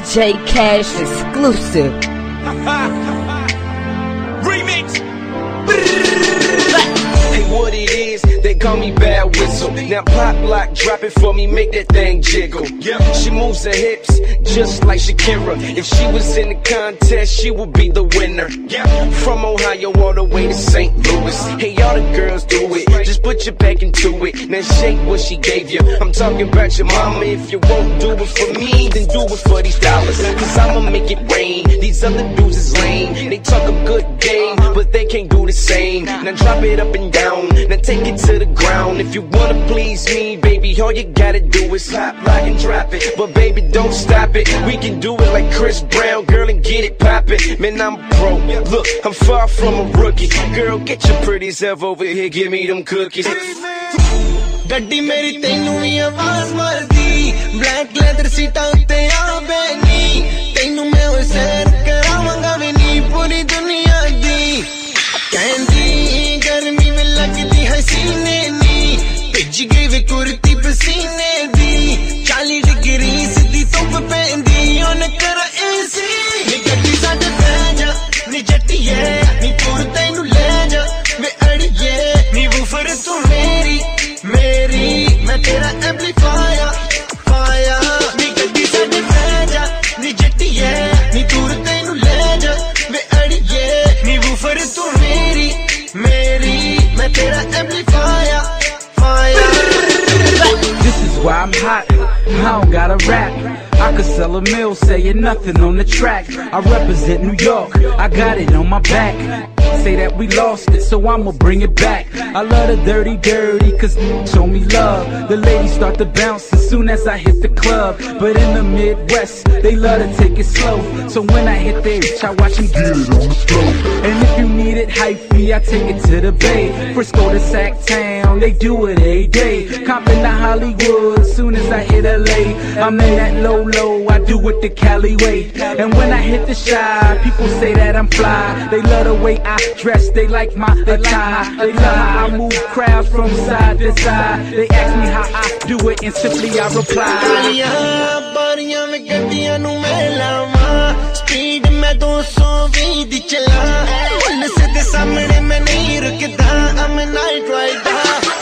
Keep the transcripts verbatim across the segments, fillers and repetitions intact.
J Cash exclusive. Remix. Hey, what it is, they call me Bad Whistle. Now pop lock, drop it for me, make that thing jiggle. Yep. She moves her hips just like Shakira. If she was in the contest, she would be the winner. Yep. From Ohio all the way to Saint Louis. Hey, all the girls do it, just put your back into it. Now shake what she gave you. I'm talking about your mama. If you won't do it for me, then do it for these dollars. Cause I'ma make it rain. These other dudes is lame. They talk a good game, but they can't do the same. Now drop it up and down, now take it to the ground. If you wanna please me, baby, all you gotta do is pop, lock, and drop it. But baby, don't stop it. We can do it like Chris Brown, girl, and get it poppin'. Man, I'm pro. Look, I'm far from a rookie. Girl, get your pretty self over here, give me them cookies. ਗੱਡੀ ਮੇਰੀ ਤੈਨੂੰ ਵੀ ਆਵਾਜ਼ ਮਾਰਦੀ black leather ਸੀਟਾਂ ਉੱਤੇ ਆ ਬੈਣੀ ਤੈਨੂੰ ਮੈਂ ਉਹ ਸੈਰ ਕਰਾਵਾਂਗਾ ਵੀ ਨੀ ਪੂਰੀ ਦੁਨੀਆ ਦੀ ਕਹਿੰਦੀ ਗਰਮੀ ਵਿੱਚ ਲੱਗਦੀ ਹੈ ਸੀਨੇ ਨੀ ਭਿੱਜ ਗਈ ਵੇ ਕੁਰਤੀ ਪਸੀਨੇ ਦੀ ਚਾਲੀ ਡਿਗਰੀ ਸਿੱਧੀ ਧੁੱਪ ਪੈਂਦੀ ਉਹਨ ਕਰ ਏਸੀ ਨੀ ਗੱਡੀ ਸਾਡੇ ਪੈ ਜਾ ਨੀ ਜੱਟੀਏ ਨੀ ਤੁਰ ਤੈਨੂੰ ਲੈ ਜਾ ਵੇ ਅੜੀਏ ਨੀ ਵੂਫਰ ਤੂੰ ਮੇਰੀ मेरी मैं तेरा एम्पलीफायर फायर नी गड्डी साडे पै जा नी जट्टीए नी दूर तैनू ले जा वे अड़ीए नी वूफर तू मेरी मेरी मैं तेरा amplifier fire This is why I'm hot, I don't gotta rap. I could sell a mill saying nothing on the track. I represent New York, I got it on my back. Say that we lost it, so I'ma bring it back. I love the dirty, dirty, cause show me love. The ladies start to bounce as soon as I hit the club. But in the Midwest, they love to take it slow. So when I hit their itch, I watch them get it on the floor. And if you need it hypey, I take it to the Bay. Frisco to Sacktown, they do it every day. Compton to Hollywood, soon as I hit L A. I'm in that low, low, I do it the Cali way. And when I hit the Chi, people say that I'm fly. They love the way I dress, they like my attire. They love how I move crowds from side to side. They ask me how I do it and simply I reply. ਬਾਰੀਆਂ ਵਿੱਚ ਗੱਡੀਆਂ ਨੂੰ ਮੈਂ ਲਾਵਾਂ speed ਮੈਂ ਦੋ ਸੌ ਵੀਹ ਦੀ ਚਲਾ ਪੁਲਿਸ ਦੇ ਸਾਹਮਣੇ ਮੈਂ ਨਹੀਂ ਰੁਕਦਾ I'm a night rider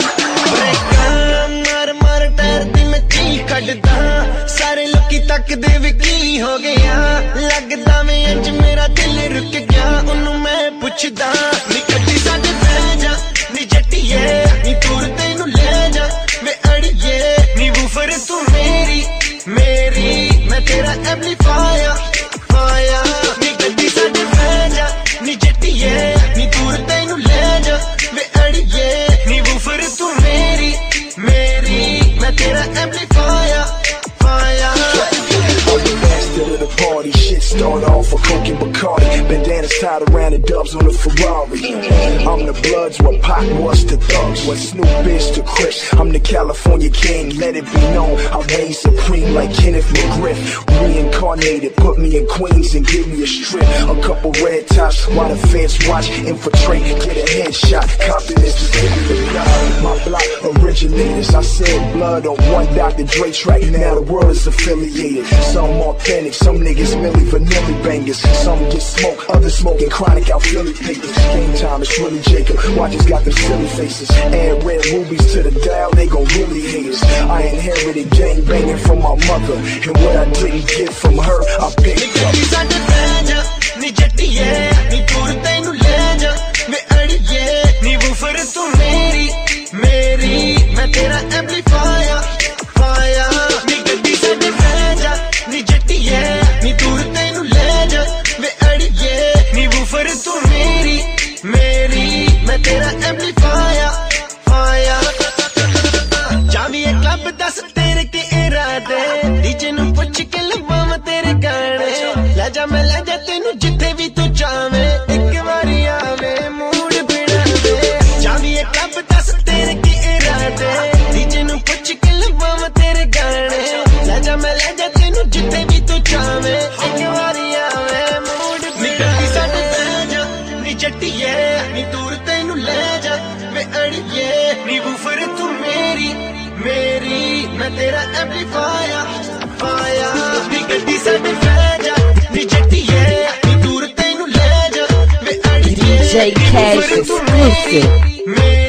ਬ੍ਰੇਕਾਂ ਮਾਰ ਮਾਰ ਟਾਇਰ ਦੀ ਮੈਂ ਚੀਖ ਕੱਢਦਾ ਸਾਰੇ ਲੋਕੀ ਤੱਕਦੇ ਵੀ ਕੀ ਹੋ ਗਿਆ ਲੱਗਦਾ ਮੈਂ ਅੱਜ ਮੇਰਾ ਦਿਲ ਰੁਕ ਗਿਆ ਉਹਨੂੰ ਮੈਂ ਪੁੱਛਦਾ ਨੀ ਗੱਡੀ ਸਾਡੇ ਪੈ ਜਾ ਨੀ ਜੱਟੀਏ ਨੀ ਦੂਰ ਤੈਨੂੰ ਲੈ ਜਾ ਵੇ ਅੜੀਏ ਨੀ ਵੂਫਰ ਤੂੰ ਮੇਰੀ ਮੇਰੀ ਮੈਂ ਤੇਰਾ ਐਂਪਲੀਫਾਇਰ ਫਾਇਰ ਨੀ ਗੱਡੀ ਸਾਡੇ ਪੈ ਜਾ ਨੀ ਜੱਟੀਏ ਨੀ ਦੂਰ ਤੈਨੂੰ ਲੈ ਜਾ ਵੇ ਅੜੀਏ ਨੀ ਵੂਫਰ ਤੂੰ ਮੇਰੀ ਮੇਰੀ ਮੈਂ ਤੇਰਾ amplifier fire Of the party, shit start off with coke and Bacardi. Bandanas tied around the dubs on the Ferrari. I'm the Bloods, what Pac was to Thugs, what Snoop is to Chris. I'm the California king, let it be known. I reign supreme like Kenneth McGriff. Reincarnated, put me in Queens and give me a strip. A couple red tops while the fans watch, infiltrate, get a headshot. Compton is the city of God. My block originators, I said blood on one Doctor Dre track. Now the world is affiliated. Some authentic, some niggas Milli Vanilli bangers. Some get smoke, others smoking chronic out Philly papers. Game time, it's really Jacob. Watches got them silly faces. Add red rubies to the dial, they gon' really hate us. I inherited gang banging from my mother, and what I didn't get from her, I picked up. ਨੀ ਜੱਟੀਏ ਨੀ ਦੂਰ ਤੈਨੂੰ ਲੈ ਜਾ ਵੇ ਅੜੀਏ ਨੀ woofer ਤੂੰ ਮੇਰੀ ਮੇਰੀ ਮੈਂ ਤੇਰਾ ਐਂਪਲੀਫਾਇਰ ਫਾਇਰ ਨੀ ਗੱਡੀ ਸਾਡੇ ਪੈ ਜਾ ਨੀ ਜੱਟੀਏ ਨੀ ਦੂਰ ਤੈਨੂੰ ਲੈ ਜਾ ਵੇ ਅੜੀਏ ਨੀ ਵੂਫਰ ਤੂੰ ਮੇਰੀ ਮੇਰੀ ਮੈਂ ਤੇਰਾ ਐਂਪਲੀਫਾਇਰ ਫਾਇਰ ਜਾਵੀਏ ਕਲੱਬ ਦੱਸ ਤੇਰੇ ਕੀ ਇਰਾਦੇ ਡੀਜੇ ਨੂੰ ਪੁੱਛ ਕੇ ਲਵਾਵਾਂ ਤੇਰੇ ਗਾਣੇ ਲੈ ਜਾ ਮੈਂ ਲੈ ਜਾ ਤੈਨੂੰ ਜਿੱਥੇ ਵੀ ਤੂੰ ਜਾਵੇਂ ਇੱਕ ਵਾਰੀ ਆਵੇ ਮੂਡ ਬਣਾਵੇ ਜਾਵੀਏ ਕਲੱਬ ਦੱਸ ਤੇਰੇ ਕੀ ਇਰਾਦੇ ਡੀਜੇ ਨੂੰ ਪੁੱਛ ਕੇ ਲਵਾਵਾਂ ਤੇਰੇ ਗਾਣੇ ਲੈ ਜਾ ਮੈਂ ਲੈ ਜਾ ਤੈਨੂੰ ਜਿੱਥੇ ਵੀ ਤੂੰ ਜਾਵੇਂ ਇੱਕ ਵਾਰੀ ਆਵੇ ਮੂਡ ਬਣਾਵੇ ਸਾਡੇ ਪੈ ਜਾ ਨੀ ਜੱਟੀਏ ਨੀ ਦੂਰ ਤੈਨੂੰ ਲੈ ਜਾ ਵੇ ਅੜੀਏ ਨੀ ਵੂਫਰ ਤੂੰ ਮੇਰੀ ਮੇਰੀ ਮੈਂ ਤੇਰਾ ਐਂਪਲੀਫਾਇਰ ਫਾਇਰ ਨੀ ਗੱਡੀ ਸਾਡੇ D J Cash exclusive.